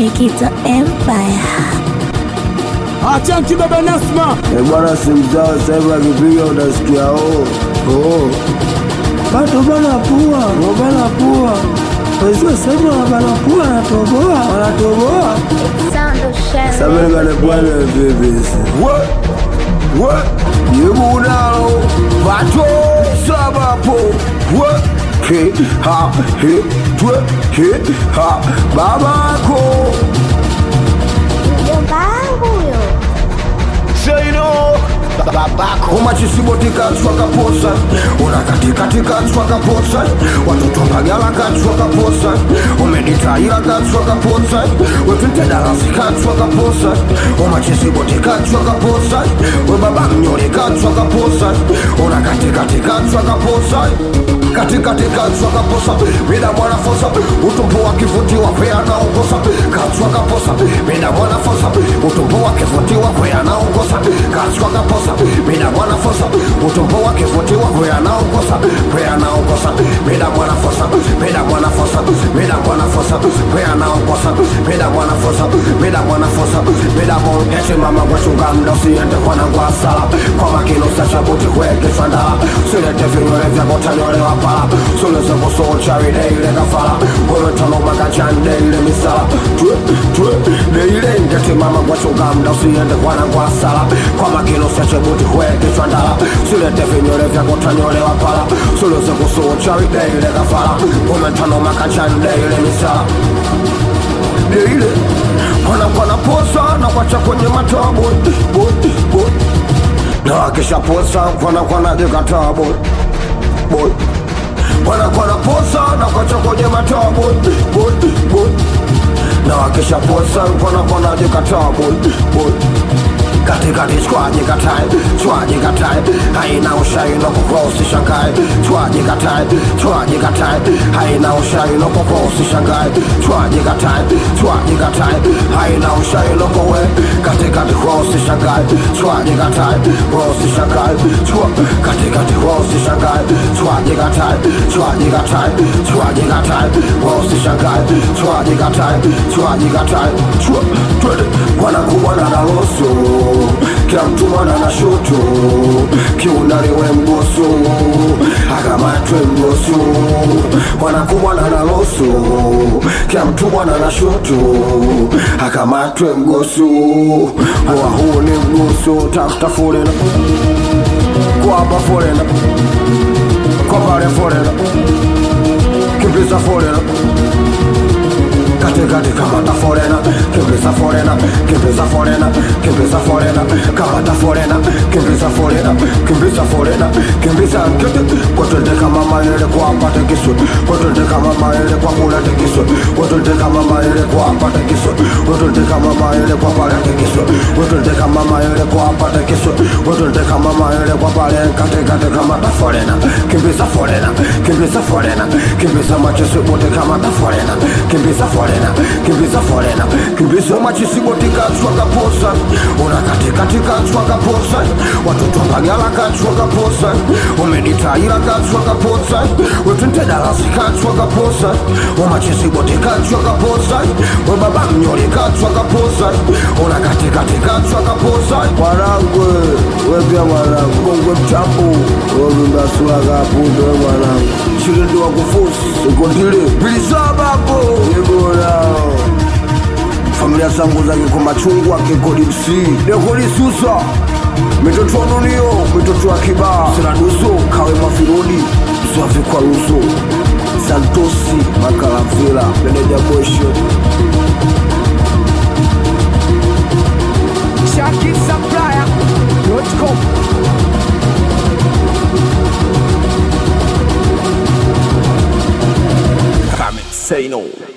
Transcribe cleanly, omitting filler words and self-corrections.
Nikita Empire. Acha kibaba Nasma. Bwana simzao sasa hivi akipiga utasikia Bato bana pua. Wewe sema bana pua wanatoboa. Sabe gane bwana vipi? What? Yebu nao. Bato sabapo. What? Ha babako. Say no. Babako umachisibotika chwaka posa. Unakatika chwaka posa. Watoto bagala chwaka posa. Umeditaira chwaka posa. Wetutedala sika chwaka posa. Umachisibotika chwaka posa. Webaba mnyore chwaka posa. Unakatika chwaka posa. Katika chwaka posa. Mina mwana fosa. Utumbo wa kifuti wa kwea na ongosa. Kachwaka posa. Mina mwana fosa. Utumbo wa kifuti wa kwea na ongosa. Kachwaka posa. Mina mwana fosa. Utumbo wa kifuti wa kwea na ongosa. Kwea na ongosa. Mina mwana fosa. Mina mwana fosa. Mina mwana fosa. Kwea na ongosa. Mina mwana fosa. Mina mwana fosa. Mina mwana eti mama kwa chunga mdosi ente kwa na kwa sala. Kwa makino sacha buti kweke chanda. Silete vinyole vya kotanyole wa pala. Suleze kusocha ile kafala. Kwewe tano makachande ile misala. Tue ile eti mama kwa chunga mdosi ente kwa na kwa sala. Kwa makino sacha buti kweke chanda. Silete vinyole vya kotanyole wa pala. Suleze kusocha ile kafala. Kwewe tano makachande ile misala. Ile Kwana posa na wacha kwenye mataa boy. Na wakisha posa kwana jikataa boy. Kwana posa na wacha kwenye mataa boy. Na wakisha posa kwana jikataa boy. Katika chwaji katai haina ushaino kukosi shangai chwaji katai haina ushaino kukosi shangai chwaji katai haina ushaino kowe katika kukosi shangai chwaji katai kukosi shangai katika kukosi shangai chwaji katai kukosi shangai chwaji katai twende kwana kubwa na loso kila mtu mwana na shoto kiunaliwe mgoso akamatwe mgoso wanakumwana na loso kila mtu mwana na shoto akamatwe mgoso huu ni mgoso tafuta forena kwa hapa forena kwa pale forena kimbiza forena katika kamata forena kimbiza forena kamata forena kimbiza kete kotendeka mama ile kwa apate kisu kotendeka mama ile kwa kula kisu kotendeka mama ile kwa apate kisu kotendeka mama ile kwa pale kisu kotendeka mama ile kwa apate kisu kotendeka mama ile kwa pale katika kamata forena kimbiza machezo bote kamata forena kimbiza machisibotika chwaka posa. Unakatika chwaka posa. Watoto bagala chwaka posa. Umeditaira chwaka posa. Wetutedala sika chwaka posa. Umachisibotika chwaka posa. Webaba mnyore chwaka posa. Unakatika chwaka posa. Mwanangu wepia mwanangu kongwe mchapu wabimba sulaga pundo mwanangu shirindi wa kufusi ukondile bilisabapo yegorao familia zangu zake kwa machungwa kekodi msi dekodi susa mitoto wanunio mitoto wa kibaa sinaduso kawe mafirodi mswafi kwa ruso Santosi Makalavila meneja bosho ShakiSupplier.com. Say no.